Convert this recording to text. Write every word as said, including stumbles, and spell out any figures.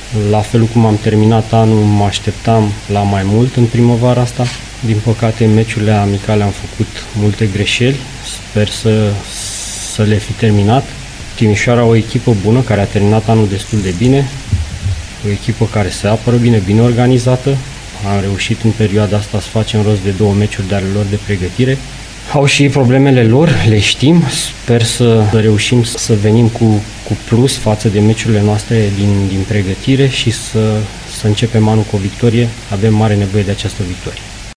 La fel cum am terminat anul, mă așteptam la mai mult în primăvara asta. Din păcate, în meciurile amicale am făcut multe greșeli. Sper să, să le fi terminat. Timișoara o echipă bună, care a terminat anul destul de bine. O echipă care se apără bine, bine organizată. Am reușit în perioada asta să facem rost de două meciuri de ale lor de pregătire. Au și problemele lor, le știm. Sper să reușim să venim cu, cu plus față de meciurile noastre din, din pregătire și să, să începem anul cu o victorie. Avem mare nevoie de această victorie.